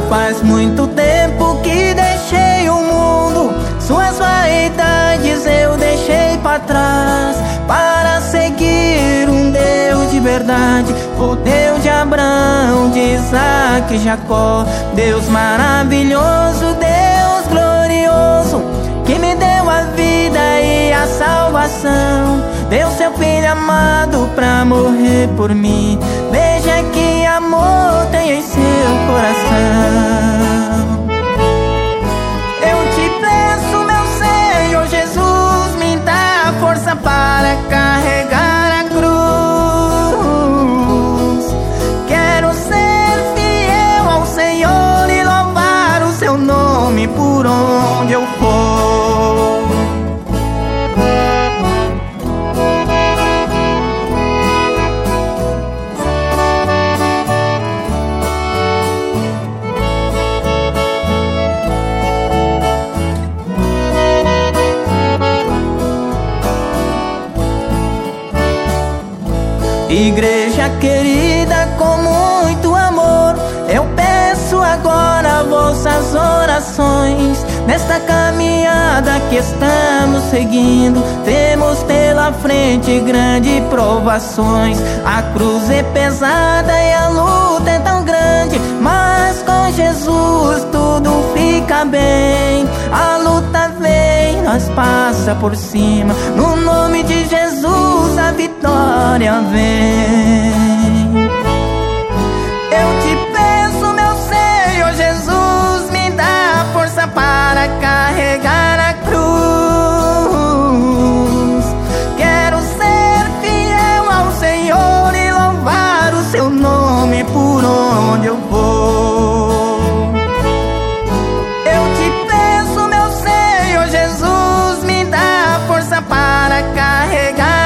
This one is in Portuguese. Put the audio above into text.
faz muito tempo que deixei o mundo, suas vaidades eu deixei pra trás, para seguir um Deus de verdade, o Deus de Abraão, de Isaac e Jacó. Deus maravilhoso, Deus glorioso, que me deu a vida e a salvação, deu seu filho amado pra morrer por mim. Veja que amor tem em seu coração. Eu te peço, meu Senhor Jesus, me dá força para carregar a cruz. Quero ser fiel ao Senhor e louvar o seu nome por onde eu for. Igreja querida, com muito amor, eu peço agora vossas orações. Nesta caminhada que estamos seguindo, temos pela frente grandes provações. A cruz é pesada e a luta é tão grande, mas com Jesus tudo fica bem. A luta vem, nós passa por cima, no nome de Jesus a vitória vem. Eu te peço, meu Senhor Jesus, me dá força para carregar a cruz. Quero ser fiel ao Senhor e louvar o seu nome por onde eu vou. Eu te peço, meu Senhor Jesus, me dá força para carregar